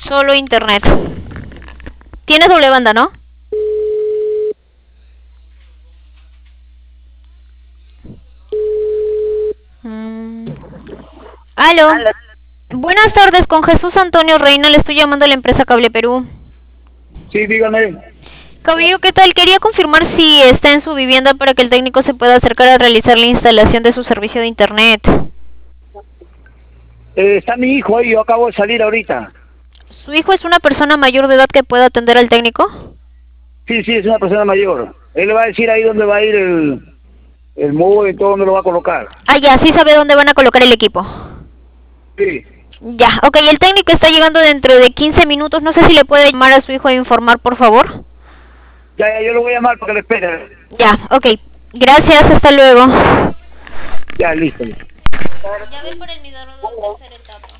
Solo internet. Tienes doble banda, ¿no? Aló. Buenas tardes, con Jesús Antonio Reina, le estoy llamando a la empresa Cable Perú. Sí, dígame. Caballero, ¿qué tal? Quería confirmar si está en su vivienda para que el técnico se pueda acercar a realizar la instalación de su servicio de internet. Está mi hijo ahí, yo acabo de salir ahorita. ¿Su hijo es una persona mayor de edad que pueda atender al técnico? Sí, es una persona mayor. Él le va a decir ahí dónde va a ir el móvil y todo, dónde lo va a colocar. Ah, ya, sí sabe dónde van a colocar el equipo. Sí. Ya, ok, el técnico está llegando dentro de 15 minutos. No sé si le puede llamar a su hijo e informar, por favor. Ya, yo lo voy a llamar para que le espere. Ya, ok. Gracias, hasta luego. Ya, listo. Ya ven por el Midororo, tercera etapa.